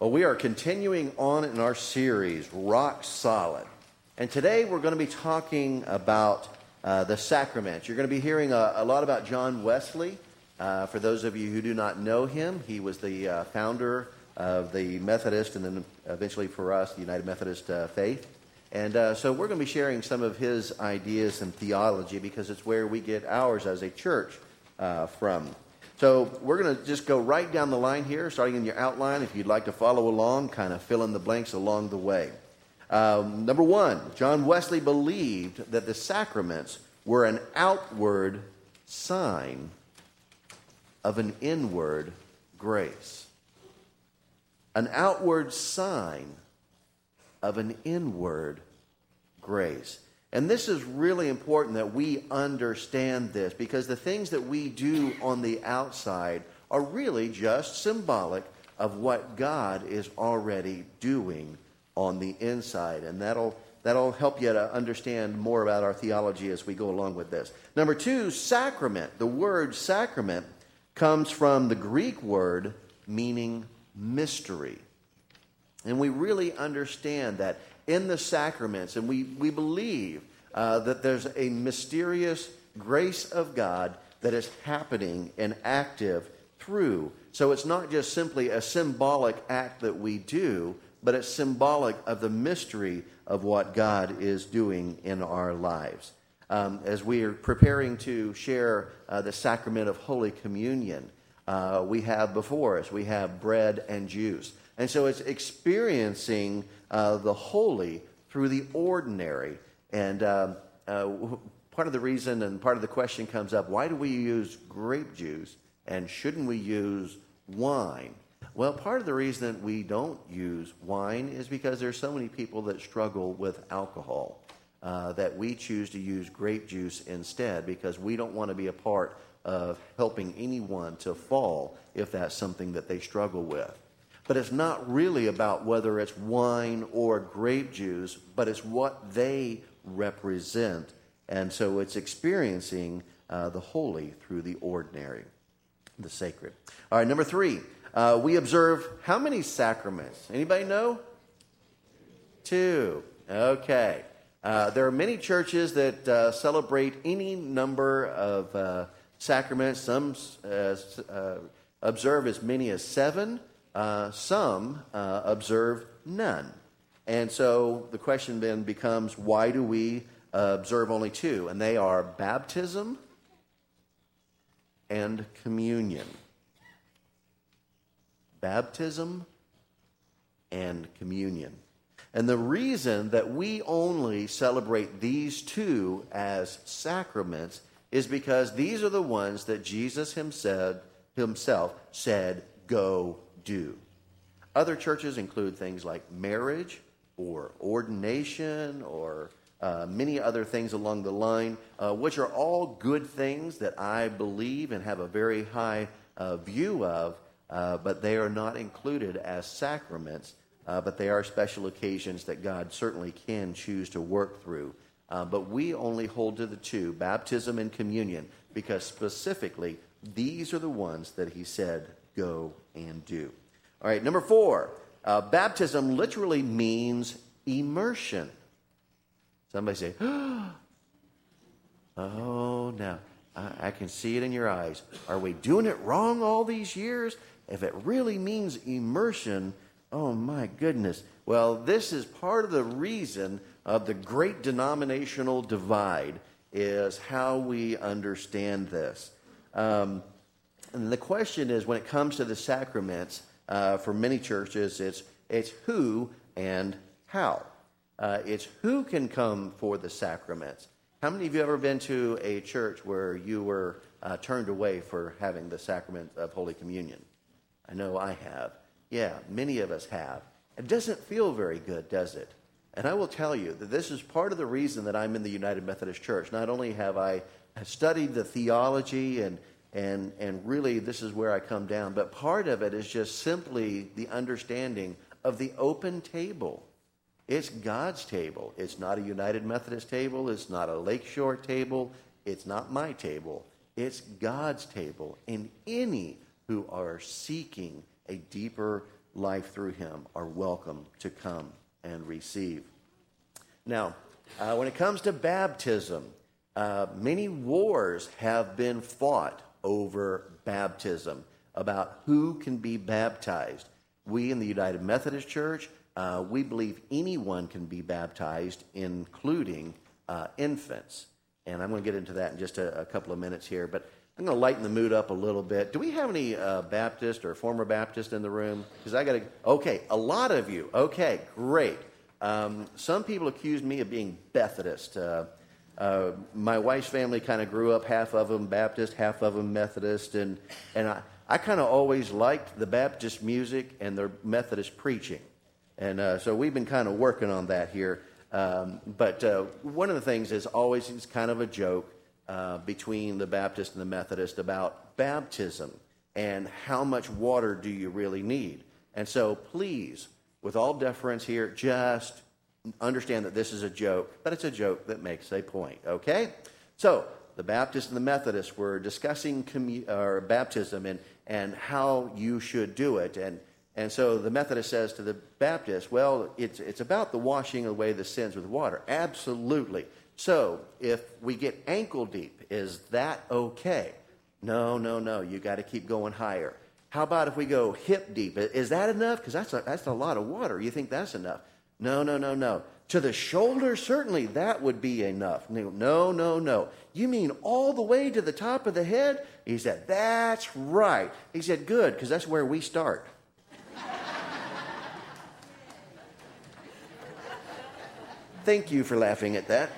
Well, we are continuing on in our series, Rock Solid. And today we're going to be talking about the sacraments. You're going to be hearing a lot about John Wesley. For those of you who do not know him, he was the founder of the Methodist and then eventually for us, the United Methodist faith. And so we're going to be sharing some of his ideas and theology because it's where we get ours as a church from. So we're going to just go right down the line here, starting in your outline. If you'd like to follow along, kind of fill in the blanks along the way. Number one, John Wesley believed that the sacraments were an outward sign of an inward grace. An outward sign of an inward grace. And this is really important that we understand this because the things that we do on the outside are really just symbolic of what God is already doing on the inside. And that'll help you to understand more about our theology as we go along with this. Number two, sacrament. The word sacrament comes from the Greek word meaning mystery. And we really understand that in the sacraments, and we believe that there's a mysterious grace of God that is happening and active through. So it's not just simply a symbolic act that we do, but it's symbolic of the mystery of what God is doing in our lives. As we are preparing to share the sacrament of Holy Communion, we have before us, we have bread and juice. And so it's experiencing the holy through the ordinary. And part of the reason and part of the question comes up, why do we use grape juice and shouldn't we use wine? Well, part of the reason that we don't use wine is because there's so many people that struggle with alcohol that we choose to use grape juice instead because we don't want to be a part of helping anyone to fall if that's something that they struggle with. But it's not really about whether it's wine or grape juice, but it's what they represent. And so it's experiencing the holy through the ordinary, the sacred. All right, number three, we observe how many sacraments? Anybody know? 2. Okay. There are many churches that celebrate any number of sacraments. Some observe as many as 7. Some observe none. And so the question then becomes, why do we observe only 2? And they are baptism and communion. Baptism and communion. And the reason that we only celebrate these 2 as sacraments is because these are the ones that Jesus himself said, go do. Other churches include things like marriage or ordination or many other things along the line, which are all good things that I believe and have a very high view of, but they are not included as sacraments, but they are special occasions that God certainly can choose to work through. But we only hold to the 2, baptism and communion, because specifically these are the ones that he said, go and do. All right, number 4, baptism literally means immersion. Somebody say, oh, now, I can see it in your eyes. Are we doing it wrong all these years? If it really means immersion, oh my goodness. Well, this is part of the reason of the great denominational divide is how we understand this. And the question is, when it comes to the sacraments, for many churches, it's who and how. It's who can come for the sacraments. How many of you have ever been to a church where you were turned away for having the sacrament of Holy Communion? I know I have. Yeah, many of us have. It doesn't feel very good, does it? And I will tell you that this is part of the reason that I'm in the United Methodist Church. Not only have I studied the theology and really this is where I come down, but part of it is just simply the understanding of the open table. It's God's table. It's not a United Methodist table. It's not a Lakeshore table. It's not my table. It's God's table. And any who are seeking a deeper life through him are welcome to come and receive. Now, when it comes to baptism, many wars have been fought over baptism, about who can be baptized. We in the United Methodist Church, we believe anyone can be baptized, including infants. And I'm going to get into that in just a couple of minutes here, but I'm going to lighten the mood up a little bit. Do we have any Baptist or former Baptist in the room? Because okay, a lot of you. Okay, great. Some people accuse me of being Methodist. My wife's family kind of grew up, half of them Baptist, half of them Methodist, and I kind of always liked the Baptist music and the Methodist preaching. And so we've been kind of working on that here. But one of the things is always it's kind of a joke between the Baptist and the Methodist about baptism and how much water do you really need. And so please, with all deference here, just understand that this is a joke, but it's a joke that makes a point, okay? So the Baptist and the Methodist were discussing baptism and how you should do it. And so the Methodist says to the Baptist, well, it's about the washing away the sins with water. Absolutely. So if we get ankle deep, is that okay? No. You got to keep going higher. How about if we go hip deep? Is that enough? Because that's a lot of water. You think that's enough? No. To the shoulder, certainly that would be enough. No. You mean all the way to the top of the head? He said, that's right. He said, good, because that's where we start. Thank you for laughing at that.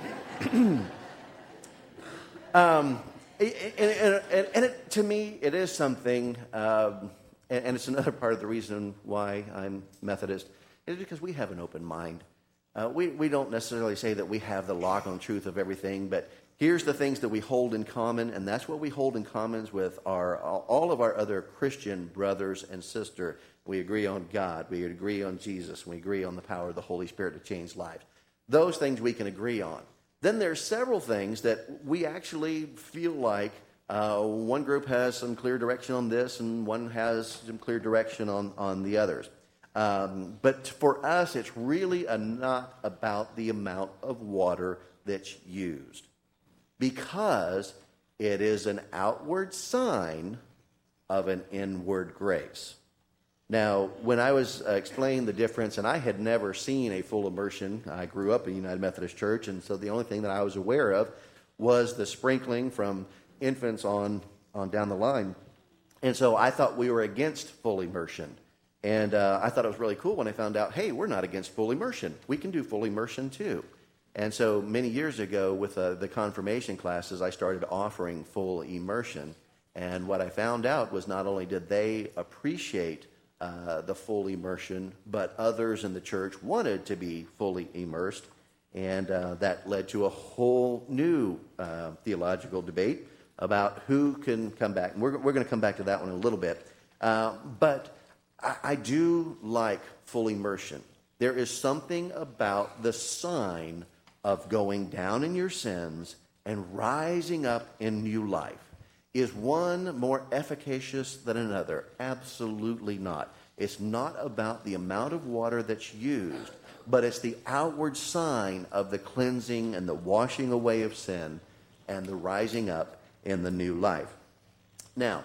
To me, it is something, and it's another part of the reason why I'm Methodist, is because we have an open mind. We don't necessarily say that we have the lock on truth of everything, but here's the things that we hold in common, and that's what we hold in common with all of our other Christian brothers and sisters. We agree on God, we agree on Jesus, we agree on the power of the Holy Spirit to change lives. Those things we can agree on. Then there's several things that we actually feel like one group has some clear direction on this and one has some clear direction on the others. But for us, it's really not about the amount of water that's used, because it is an outward sign of an inward grace. Now, when I was explaining the difference, and I had never seen a full immersion, I grew up in United Methodist Church, and so the only thing that I was aware of was the sprinkling from infants on down the line. And so I thought we were against full immersion. And I thought it was really cool when I found out, hey, we're not against full immersion. We can do full immersion too. And so many years ago with the confirmation classes, I started offering full immersion. And what I found out was not only did they appreciate the full immersion, but others in the church wanted to be fully immersed. And that led to a whole new theological debate about who can come back. And we're going to come back to that one in a little bit. But I do like full immersion. There is something about the sign of going down in your sins and rising up in new life. Is one more efficacious than another? Absolutely not. It's not about the amount of water that's used, but it's the outward sign of the cleansing and the washing away of sin and the rising up in the new life. Now,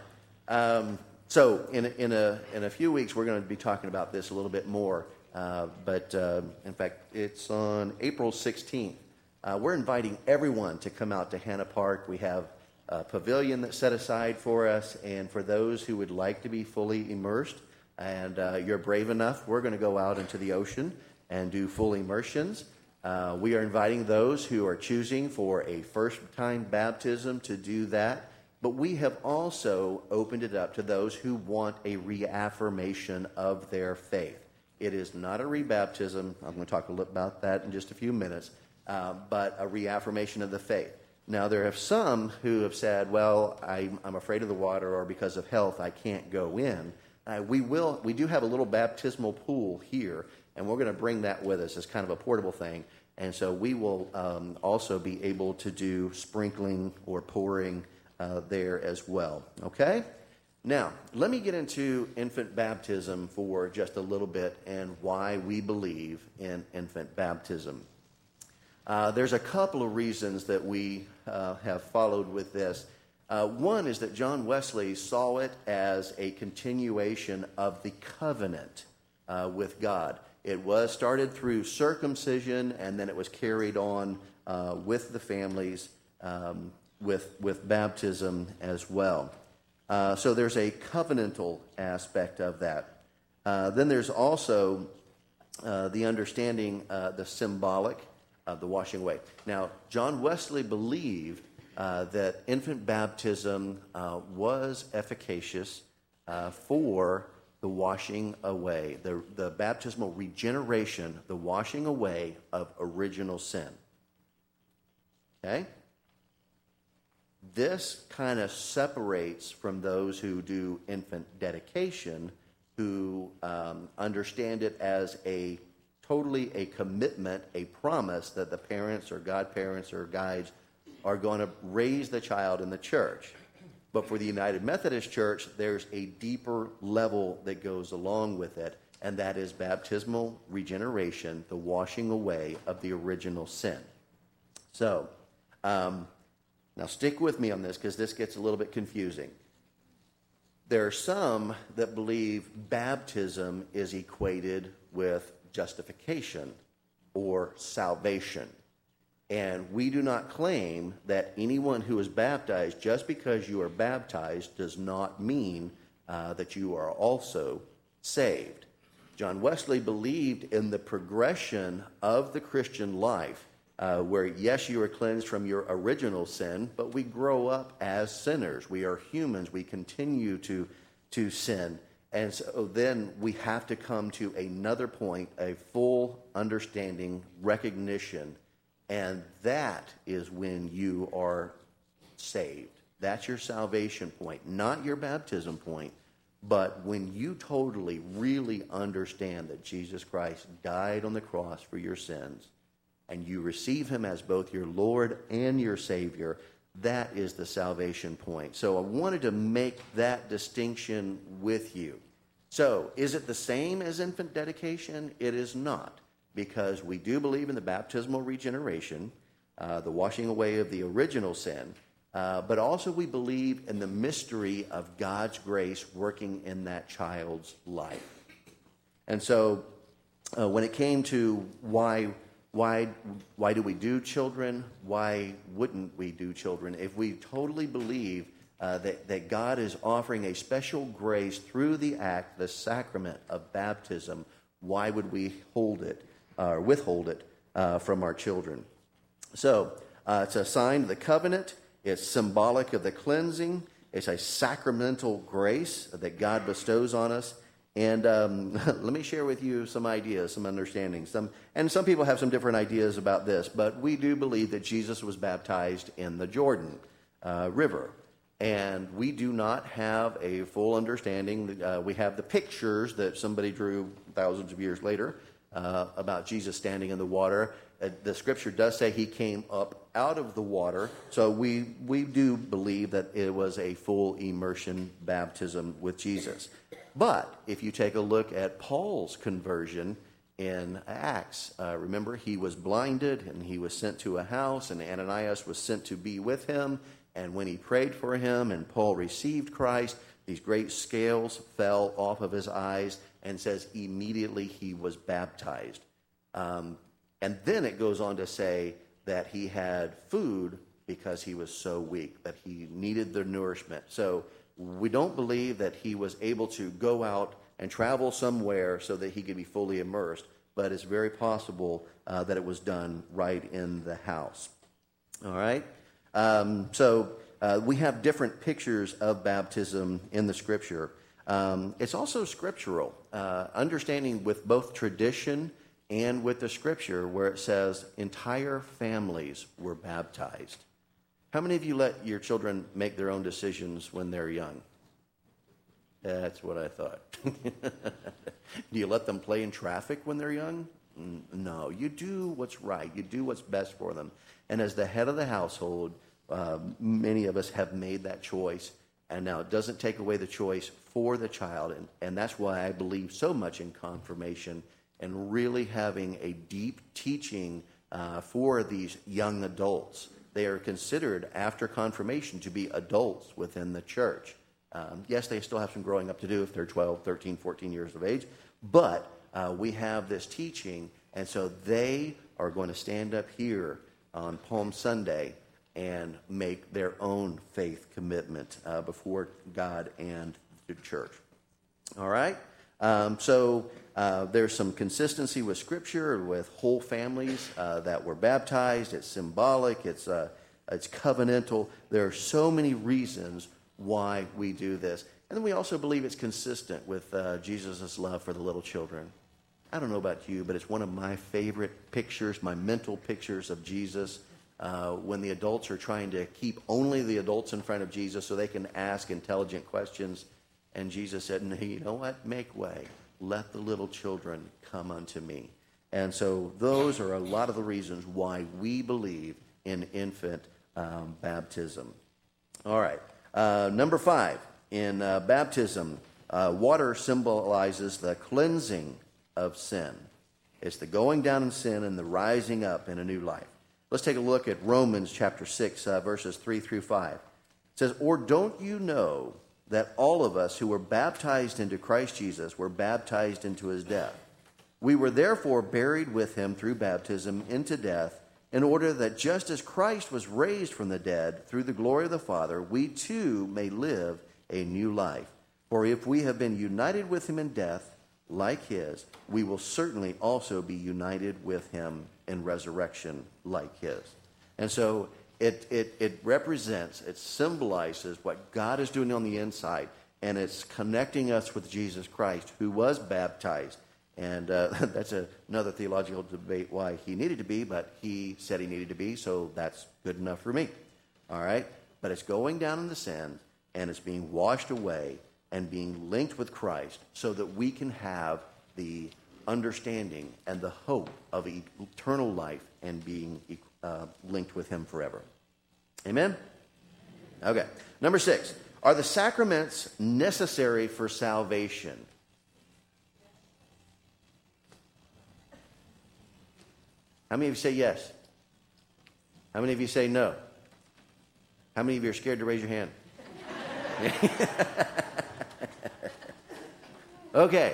so in a few weeks, we're going to be talking about this a little bit more. But in fact, it's on April 16th. We're inviting everyone to come out to Hanna Park. We have a pavilion that's set aside for us, and for those who would like to be fully immersed, and you're brave enough, we're going to go out into the ocean and do full immersions. We are inviting those who are choosing for a first-time baptism to do that, but we have also opened it up to those who want a reaffirmation of their faith. It is not a rebaptism. I'm going to talk a little about that in just a few minutes, but a reaffirmation of the faith. Now, there are some who have said, well, I'm afraid of the water, or because of health, I can't go in. We do have a little baptismal pool here, and we're going to bring that with us as kind of a portable thing. And so we will also be able to do sprinkling or pouring there as well. Okay? Now, let me get into infant baptism for just a little bit and why we believe in infant baptism. There's a couple of reasons that we have followed with this. One is that John Wesley saw it as a continuation of the covenant with God. It was started through circumcision, and then it was carried on with the families with baptism as well. So there's a covenantal aspect of that. Then there's also the understanding, the symbolic of the washing away. Now, John Wesley believed that infant baptism was efficacious for the washing away, the baptismal regeneration, the washing away of original sin. Okay? This kind of separates from those who do infant dedication, who understand it as totally a commitment, a promise that the parents or godparents or guides are going to raise the child in the church. But for the United Methodist Church, there's a deeper level that goes along with it, and that is baptismal regeneration, the washing away of the original sin. So, now stick with me on this because this gets a little bit confusing. There are some that believe baptism is equated with justification or salvation. And we do not claim that anyone who is baptized, just because you are baptized, does not mean that you are also saved. John Wesley believed in the progression of the Christian life, where, yes, you are cleansed from your original sin, but we grow up as sinners. We are humans. We continue to sin. And so then we have to come to another point, a full understanding, recognition, and that is when you are saved. That's your salvation point, not your baptism point, but when you totally, really understand that Jesus Christ died on the cross for your sins, and you receive him as both your Lord and your Savior, that is the salvation point. So I wanted to make that distinction with you. So, is it the same as infant dedication? It is not, because we do believe in the baptismal regeneration, the washing away of the original sin, but also we believe in the mystery of God's grace working in that child's life. And so, when it came to why do we do children? Why wouldn't we do children? If we totally believe that God is offering a special grace through the act, the sacrament of baptism, why would we hold it or withhold it from our children? So it's a sign of the covenant. It's symbolic of the cleansing. It's a sacramental grace that God bestows on us. And let me share with you some ideas, some understandings. Some people have some different ideas about this, but we do believe that Jesus was baptized in the Jordan River. And we do not have a full understanding. We have the pictures that somebody drew thousands of years later about Jesus standing in the water. The scripture does say he came up out of the water. So we do believe that it was a full immersion baptism with Jesus. But if you take a look at Paul's conversion in Acts, remember he was blinded and he was sent to a house, and Ananias was sent to be with him. And when he prayed for him and Paul received Christ, these great scales fell off of his eyes, and says immediately he was baptized. And then it goes on to say that he had food because he was so weak, that he needed the nourishment. So we don't believe that he was able to go out and travel somewhere so that he could be fully immersed, but it's very possible that it was done right in the house. All right? So we have different pictures of baptism in the Scripture. It's also scriptural, understanding with both tradition and with the Scripture, where it says entire families were baptized. How many of you let your children make their own decisions when they're young? That's what I thought. Do you let them play in traffic when they're young? No, you do what's right. You do what's best for them. And as the head of the household, many of us have made that choice. And now it doesn't take away the choice for the child, and that's why I believe so much in confirmation and really having a deep teaching for these young adults. They are considered, after confirmation, to be adults within the church. Yes, they still have some growing up to do if they're 12, 13, 14 years of age, but we have this teaching, and so they are going to stand up here on Palm Sunday and make their own faith commitment before God and the church. All right? So there's some consistency with Scripture, with whole families that were baptized. It's symbolic. It's covenantal. There are so many reasons why we do this. And then we also believe it's consistent with Jesus' love for the little children. I don't know about you, but it's one of my favorite pictures, my mental pictures of Jesus, when the adults are trying to keep only the adults in front of Jesus so they can ask intelligent questions. And Jesus said, no, you know what? Make way. Let the little children come unto me. And so those are a lot of the reasons why we believe in infant baptism. All right. Number 5, in baptism, water symbolizes the cleansing of sin. It's the going down in sin and the rising up in a new life. Let's take a look at Romans chapter 6, verses 3 through 5. It says, or don't you know that all of us who were baptized into Christ Jesus were baptized into his death? We were therefore buried with him through baptism into death, in order that just as Christ was raised from the dead through the glory of the Father, we too may live a new life. For if we have been united with him in death, like his, we will certainly also be united with him in resurrection like his. And so it represents, it symbolizes what God is doing on the inside, and it's connecting us with Jesus Christ, who was baptized. And that's another theological debate why he needed to be, but he said he needed to be, so that's good enough for me. All right? But it's going down in the sand, and it's being washed away and being linked with Christ so that we can have the understanding and the hope of eternal life and being linked with him forever. Amen? Okay. Number 6, are the sacraments necessary for salvation? How many of you say yes? How many of you say no? How many of you are scared to raise your hand? Okay.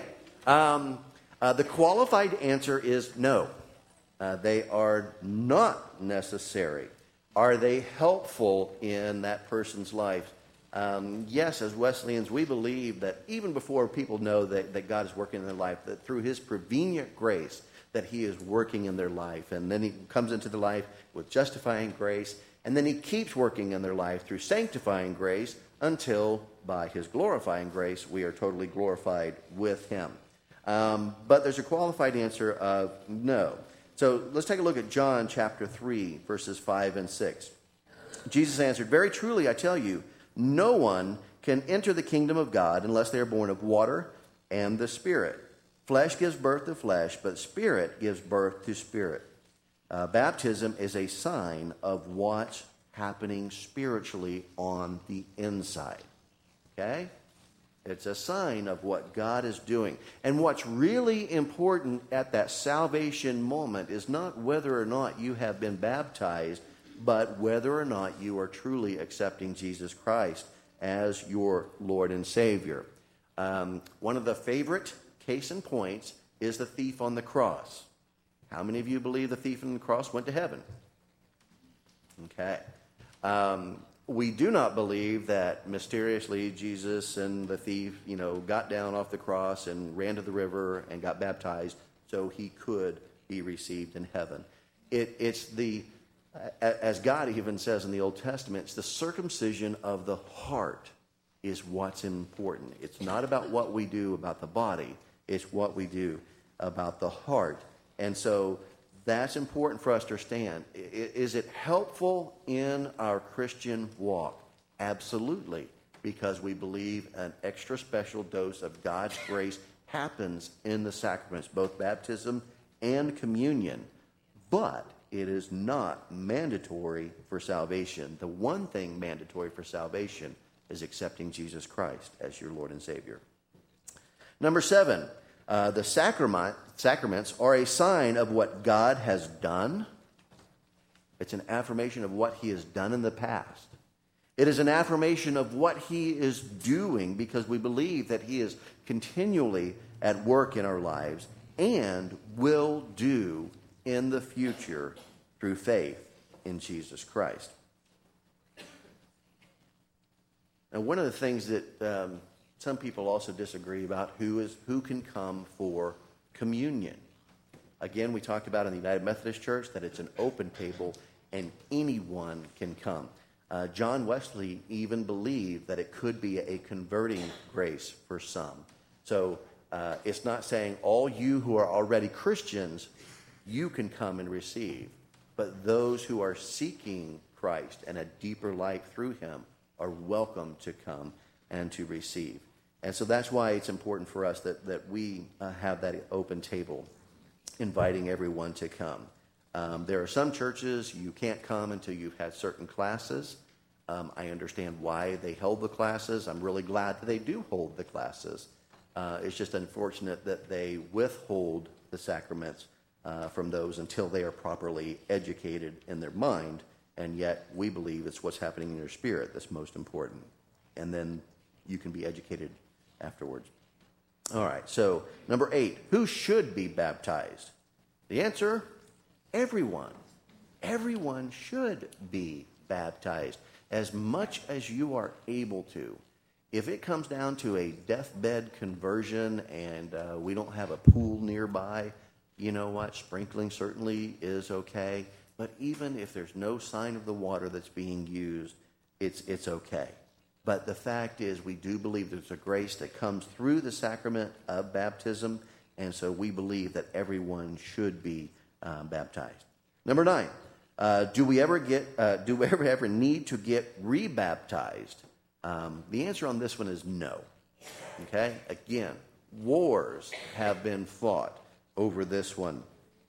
The qualified answer is no. They are not necessary. Are they helpful in that person's life? Yes, as Wesleyans, we believe that even before people know that God is working in their life, that through his prevenient grace, that he is working in their life. And then he comes into the life with justifying grace, and then he keeps working in their life through sanctifying grace until, by his glorifying grace, we are totally glorified with him. But there's a qualified answer of no. So let's take a look at John chapter 3, verses 5 and 6. Jesus answered, very truly I tell you, no one can enter the kingdom of God unless they are born of water and the Spirit. Flesh gives birth to flesh, but Spirit gives birth to spirit. Baptism is a sign of what's happening spiritually on the inside. Okay? It's a sign of what God is doing. And what's really important at that salvation moment is not whether or not you have been baptized, but whether or not you are truly accepting Jesus Christ as your Lord and Savior. One of the favorite case in points is the thief on the cross. How many of you believe the thief on the cross went to heaven? Okay. We do not believe that mysteriously Jesus and the thief, got down off the cross and ran to the river and got baptized so he could be received in heaven. It's as God even says in the Old Testament, it's the circumcision of the heart is what's important. It's not about what we do about the body. It's what we do about the heart. And so that's important for us to understand. Is it helpful in our Christian walk? Absolutely, because we believe an extra special dose of God's grace happens in the sacraments, both baptism and communion. But it is not mandatory for salvation. The one thing mandatory for salvation is accepting Jesus Christ as your Lord and Savior. Number 7, the sacraments are a sign of what God has done. It's an affirmation of what he has done in the past. It is an affirmation of what he is doing because we believe that he is continually at work in our lives and will do in the future through faith in Jesus Christ. Now, one of the things that some people also disagree about who can come for communion. Again, we talked about in the United Methodist Church that it's an open table and anyone can come. John Wesley even believed that it could be a converting grace for some. So it's not saying all you who are already Christians, you can come and receive. But those who are seeking Christ and a deeper life through him are welcome to come and to receive. And so that's why it's important for us that we have that open table, inviting everyone to come. There are some churches you can't come until you've had certain classes. I understand why they held the classes. I'm really glad that they do hold the classes. It's just unfortunate that they withhold the sacraments from those until they are properly educated in their mind, and yet we believe it's what's happening in your spirit that's most important. And then you can be educated afterwards. All right, so number 8, who should be baptized? The answer, everyone. Everyone should be baptized as much as you are able to. If it comes down to a deathbed conversion and we don't have a pool nearby, you know what? Sprinkling certainly is okay. But even if there's no sign of the water that's being used, it's okay. But the fact is, we do believe there's a grace that comes through the sacrament of baptism, and so we believe that everyone should be baptized. Number 9, do we ever need to get rebaptized? The answer on this one is no. Okay? Again, wars have been fought over this one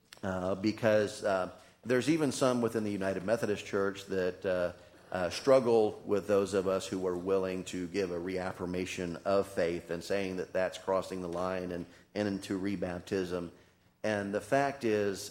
because there's even some within the United Methodist Church that struggle with those of us who are willing to give a reaffirmation of faith and saying that that's crossing the line and into rebaptism. And the fact is,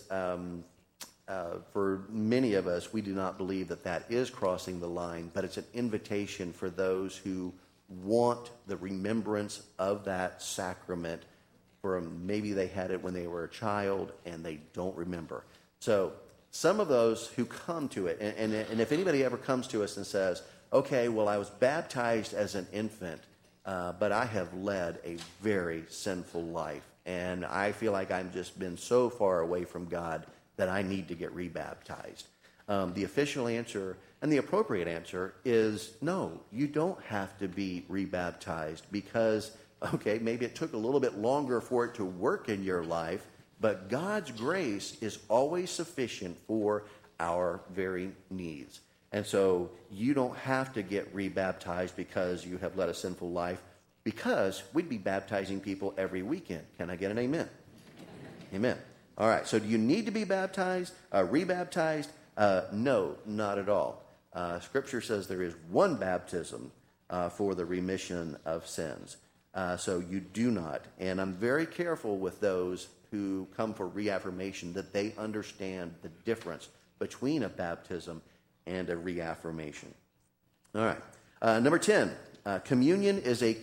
for many of us, we do not believe that that is crossing the line, but it's an invitation for those who want the remembrance of that sacrament. For maybe they had it when they were a child and they don't remember. So some of those who come to it, and if anybody ever comes to us and says, okay, well, I was baptized as an infant, but I have led a very sinful life, and I feel like I've just been so far away from God that I need to get rebaptized. The official answer and the appropriate answer is no, you don't have to be rebaptized because, okay, maybe it took a little bit longer for it to work in your life, but God's grace is always sufficient for our very needs. And so you don't have to get rebaptized because you have led a sinful life, because we'd be baptizing people every weekend. Can I get an amen? Amen. All right, so do you need to be baptized, rebaptized? No, not at all. Scripture says there is one baptism for the remission of sins. So you do not. And I'm very careful with those who come for reaffirmation that they understand the difference between a baptism and a reaffirmation. All right. Number 10, communion is a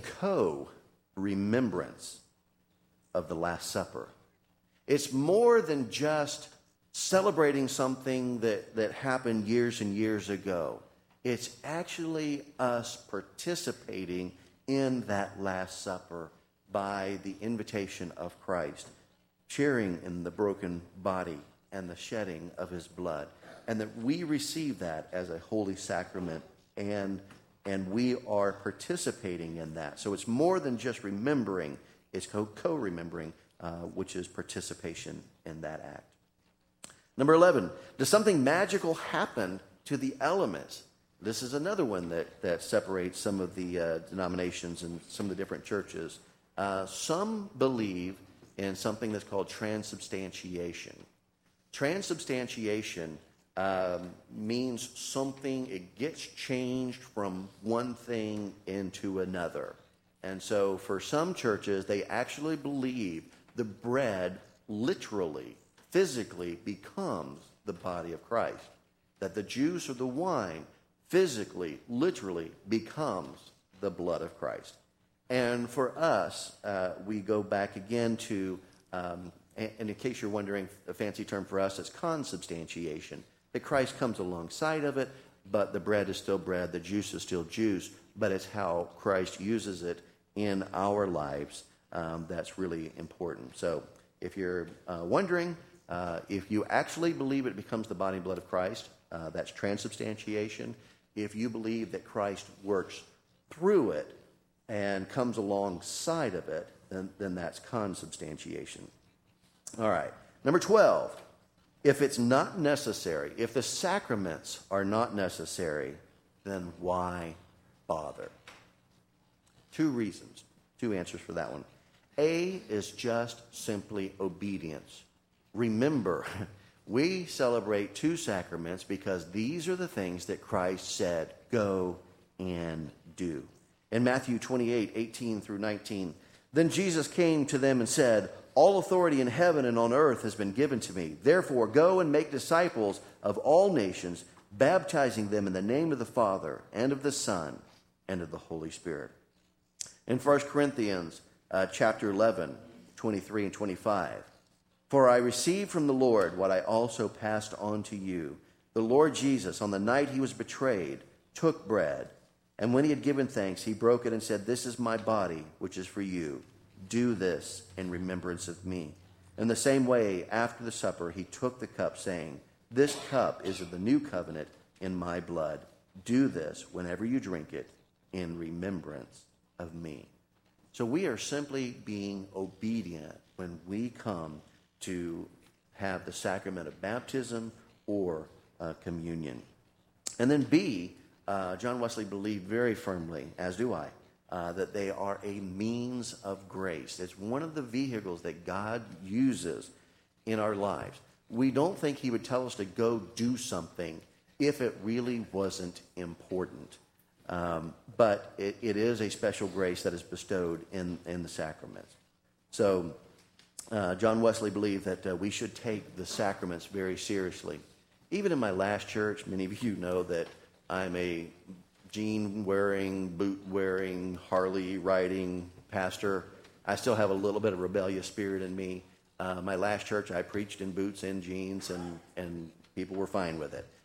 co-remembrance of the Last Supper. It's more than just celebrating something that happened years and years ago. It's actually us participating in that Last Supper by the invitation of Christ, sharing in the broken body and the shedding of his blood, and that we receive that as a holy sacrament, and we are participating in that. So it's more than just remembering, it's co-remembering, which is participation in that act. Number 11, does something magical happen to the elements? This is another one that separates some of the denominations and some of the different churches. Some believe in something that's called transubstantiation. Transubstantiation means something, it gets changed from one thing into another. And so for some churches, they actually believe the bread literally, physically becomes the body of Christ. That the juice or the wine physically, literally becomes the blood of Christ. And for us, we go back again to, and in case you're wondering, a fancy term for us is consubstantiation. That Christ comes alongside of it, but the bread is still bread, the juice is still juice, but it's how Christ uses it in our lives that's really important. So if you're wondering, if you actually believe it becomes the body and blood of Christ, that's transubstantiation. If you believe that Christ works through it and comes alongside of it, then that's consubstantiation. All right. Number 12, if it's not necessary, if the sacraments are not necessary, then why bother? Two reasons, two answers for that one. A is just simply obedience. Remember, we celebrate two sacraments because these are the things that Christ said, go and do. In Matthew 28:18 through 19, then Jesus came to them and said, all authority in heaven and on earth has been given to me. Therefore, go and make disciples of all nations, baptizing them in the name of the Father and of the Son and of the Holy Spirit. In 1 Corinthians chapter 11, 23 and 25, for I received from the Lord what I also passed on to you. The Lord Jesus, on the night he was betrayed, took bread, and when he had given thanks, he broke it and said, this is my body, which is for you. Do this in remembrance of me. In the same way, after the supper, he took the cup, saying, this cup is of the new covenant in my blood. Do this whenever you drink it in remembrance of me. So we are simply being obedient when we come to have the sacrament of baptism or communion. And then B, John Wesley believed very firmly, as do I, that they are a means of grace. It's one of the vehicles that God uses in our lives. We don't think he would tell us to go do something if it really wasn't important. But it is a special grace that is bestowed in the sacraments. So John Wesley believed that we should take the sacraments very seriously. Even in my last church, many of you know that I'm a jean-wearing, boot-wearing, Harley-riding pastor. I still have a little bit of rebellious spirit in me. My last church, I preached in boots and jeans, and people were fine with it.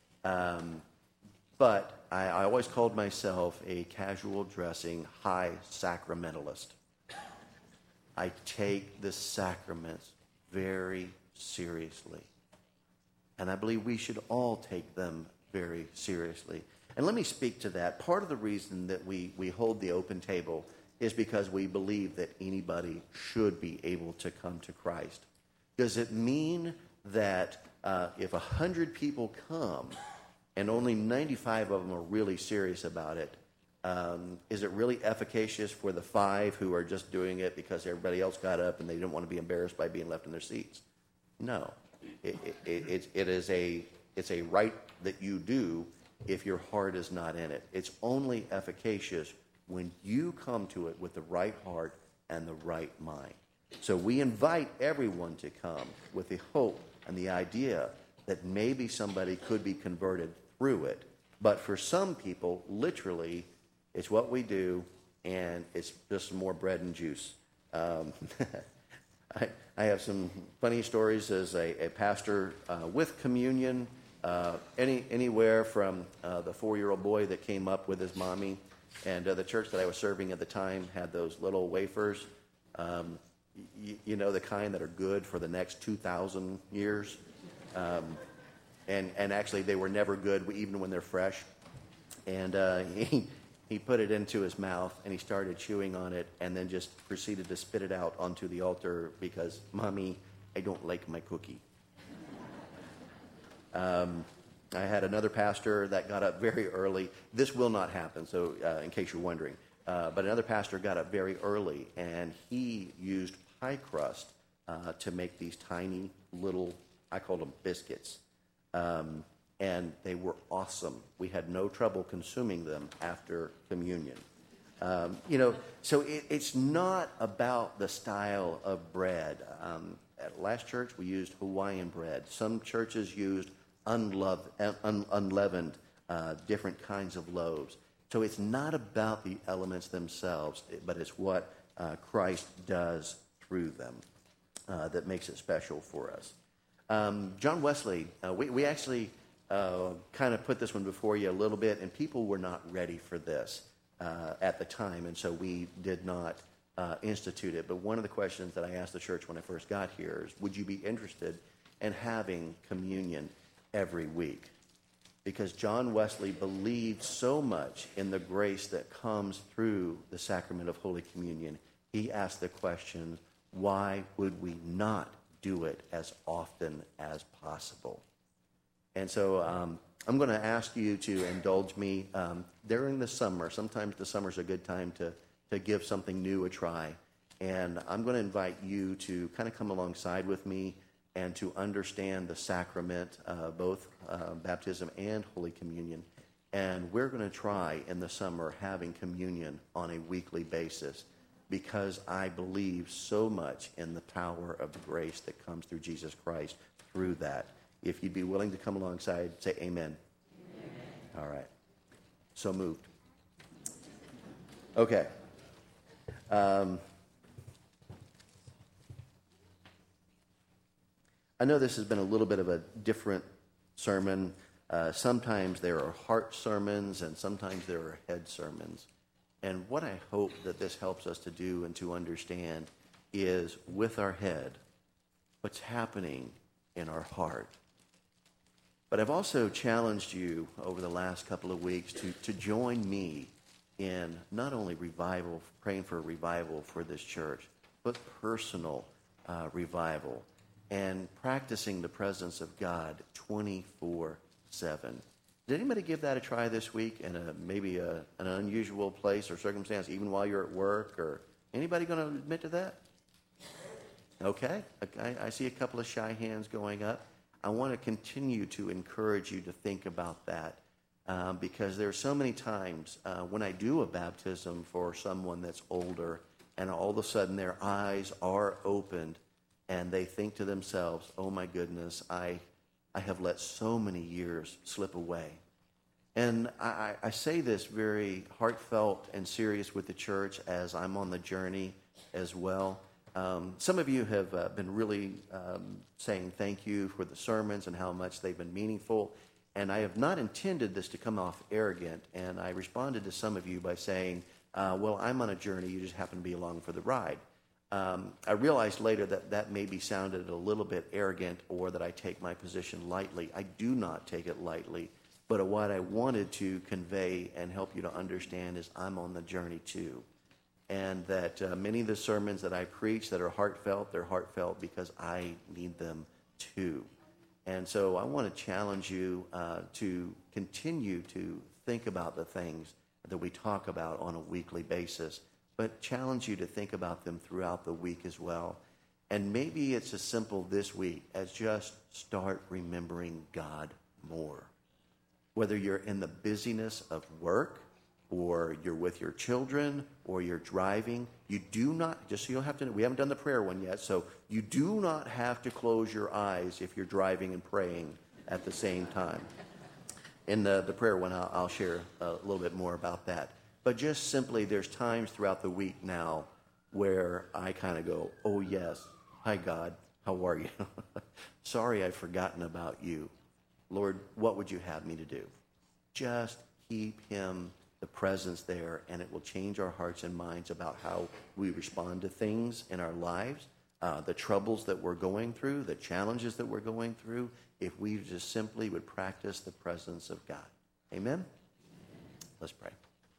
But I always called myself a casual-dressing, high sacramentalist. I take the sacraments very seriously. And I believe we should all take them very seriously. And let me speak to that. Part of the reason that we hold the open table is because we believe that anybody should be able to come to Christ. Does it mean that if 100 people come and only 95 of them are really serious about it, is it really efficacious for the 5 who are just doing it because everybody else got up and they didn't want to be embarrassed by being left in their seats? No. It's a right that you do if your heart is not in it. It's only efficacious when you come to it with the right heart and the right mind. So we invite everyone to come with the hope and the idea that maybe somebody could be converted through it. But for some people, literally, it's what we do, and it's just more bread and juice. I have some funny stories as a pastor with communion. Anywhere from the 4-year-old boy that came up with his mommy, and the church that I was serving at the time had those little wafers, you know, the kind that are good for the next 2,000 years. And actually, they were never good even when they're fresh. And he put it into his mouth, and he started chewing on it, and then just proceeded to spit it out onto the altar because, Mommy, I don't like my cookie. I had another pastor that got up very early. This will not happen, so in case you're wondering. But another pastor got up very early, and he used pie crust to make these tiny little, I call them biscuits. and they were awesome. We had no trouble consuming them after communion. So it's not about the style of bread. At last church, we used Hawaiian bread. Some churches used unleavened different kinds of loaves. So it's not about the elements themselves, but it's what Christ does through them that makes it special for us. John Wesley, we actually kind of put this one before you a little bit, and people were not ready for this at the time, and so we did not institute it. But one of the questions that I asked the church when I first got here is, would you be interested in having communion every week? Because John Wesley believed so much in the grace that comes through the sacrament of Holy Communion. He asked the question, why would we not do it as often as possible? And so I'm going to ask you to indulge me during the summer. Sometimes the summer's a good time to give something new a try. And I'm going to invite you to kind of come alongside with me and to understand the sacrament, both baptism and Holy Communion. And we're going to try in the summer having communion on a weekly basis, because I believe so much in the power of the grace that comes through Jesus Christ through that. If you'd be willing to come alongside, say amen. Amen. All right. So moved. Okay. I know this has been a little bit of a different sermon. Sometimes there are heart sermons and sometimes there are head sermons. And what I hope that this helps us to do and to understand is, with our head, what's happening in our heart. But I've also challenged you over the last couple of weeks to join me in not only revival, praying for revival for this church, but personal revival and practicing the presence of God 24/7. Did anybody give that a try this week in maybe an unusual place or circumstance, even while you're at work? Or anybody going to admit to that? Okay. I see a couple of shy hands going up. I want to continue to encourage you to think about that because there are so many times when I do a baptism for someone that's older and all of a sudden their eyes are opened and they think to themselves, oh my goodness, I have let so many years slip away. And I say this very heartfelt and serious with the church as I'm on the journey as well. Some of you have been really saying thank you for the sermons and how much they've been meaningful. And I have not intended this to come off arrogant. And I responded to some of you by saying, well, I'm on a journey. You just happen to be along for the ride. I realized later that maybe sounded a little bit arrogant or that I take my position lightly. I do not take it lightly. But what I wanted to convey and help you to understand is I'm on the journey too. And that many of the sermons that I preach that are heartfelt, they're heartfelt because I need them too. And so I want to challenge you to continue to think about the things that we talk about on a weekly basis, but challenge you to think about them throughout the week as well. And maybe it's as simple this week as just start remembering God more. Whether you're in the busyness of work, or you're with your children, or you're driving, you do not, just so you don't have to, we haven't done the prayer one yet, so you do not have to close your eyes if you're driving and praying at the same time. In the prayer one, I'll share a little bit more about that. But just simply, there's times throughout the week now where I kind of go, oh yes, hi God, how are you? Sorry I've forgotten about you. Lord, what would you have me to do? Just keep him, the presence there, and it will change our hearts and minds about how we respond to things in our lives, the troubles that we're going through, the challenges that we're going through, if we just simply would practice the presence of God. Amen? Let's pray.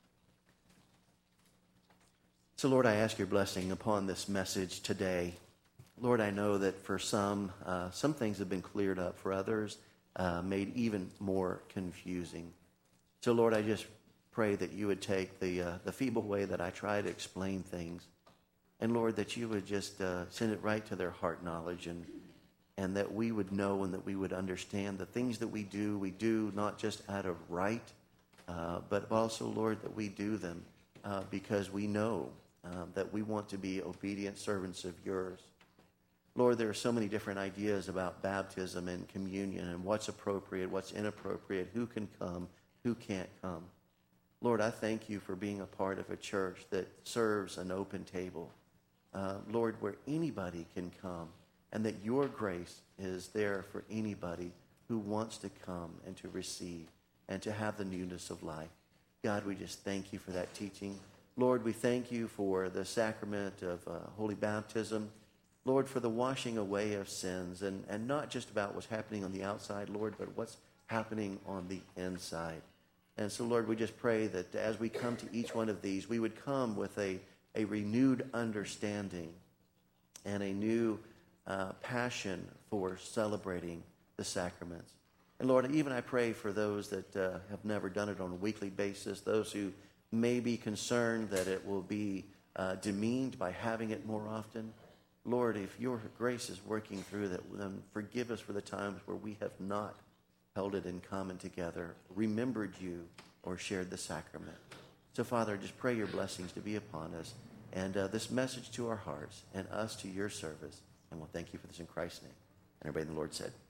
So, Lord, I ask your blessing upon this message today. Lord, I know that for some things have been cleared up. For others, made even more confusing. So, Lord, I just pray that you would take the feeble way that I try to explain things, and Lord, that you would just send it right to their heart knowledge, and that we would know and that we would understand the things that we do not just out of right, but also, Lord, that we do them because we know that we want to be obedient servants of yours. Lord, there are so many different ideas about baptism and communion and what's appropriate, what's inappropriate, who can come, who can't come. Lord, I thank you for being a part of a church that serves an open table. Lord, where anybody can come, and that your grace is there for anybody who wants to come and to receive and to have the newness of life. God, we just thank you for that teaching. Lord, we thank you for the sacrament of holy baptism. Lord, for the washing away of sins, and not just about what's happening on the outside, Lord, but what's happening on the inside. And so, Lord, we just pray that as we come to each one of these, we would come with a renewed understanding and a new passion for celebrating the sacraments. And Lord, even I pray for those that have never done it on a weekly basis, those who may be concerned that it will be demeaned by having it more often. Lord, if your grace is working through that, then forgive us for the times where we have not held it in common together, remembered you, or shared the sacrament. So, Father, I just pray your blessings to be upon us and this message to our hearts and us to your service. And we'll thank you for this in Christ's name. And everybody in the Lord said,